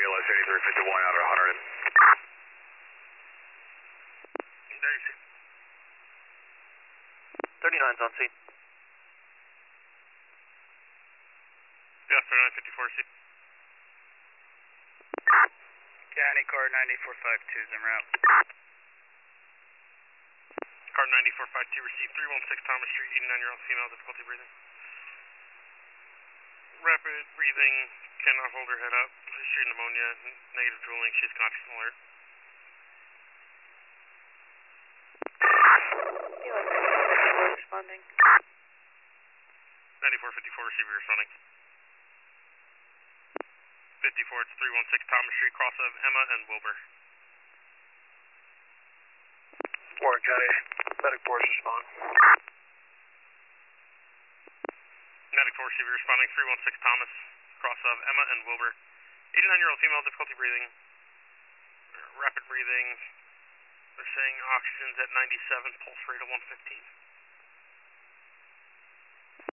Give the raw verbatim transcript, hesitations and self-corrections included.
B L S eighty-three fifty-one out of one hundred. thirty-six. thirty-nine's on scene. Yeah, thirty-nine fifty-four, C. County car ninety-four fifty-two, en route. Car ninety-four fifty-two, receive three one six Thomas Street, eighty-nine-year-old female, difficulty breathing. Rapid breathing, cannot hold her head up. History of pneumonia, negative drooling, she's conscious and alert. Responding. ninety-four fifty-four, receiver responding. fifty-four, it's three one six Thomas Street, cross of Emma and Wilbur. Warren County, medic force respond. Medic four, receiver responding, three one six Thomas, cross of Emma and Wilbur. eighty-nine-year-old female, difficulty breathing. Rapid breathing. They're saying oxygen's at ninety-seven, pulse rate of one fifteen.